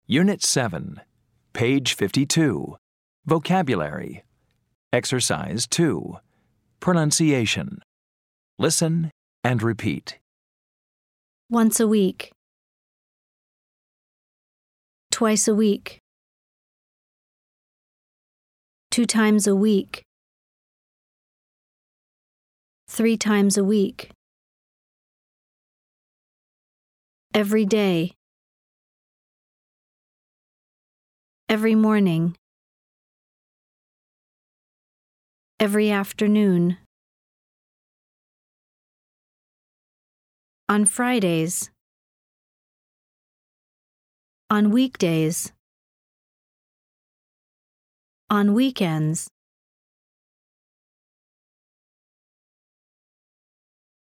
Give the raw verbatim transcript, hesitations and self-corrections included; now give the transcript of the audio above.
Unit seven, page fifty-two. Vocabulary. Exercise two. Pronunciation. Listen and repeat. Once a week. Twice a week. Two times a week. Three times a week. Every day. Every morning. Every afternoon. On Fridays. On weekdays. On weekends.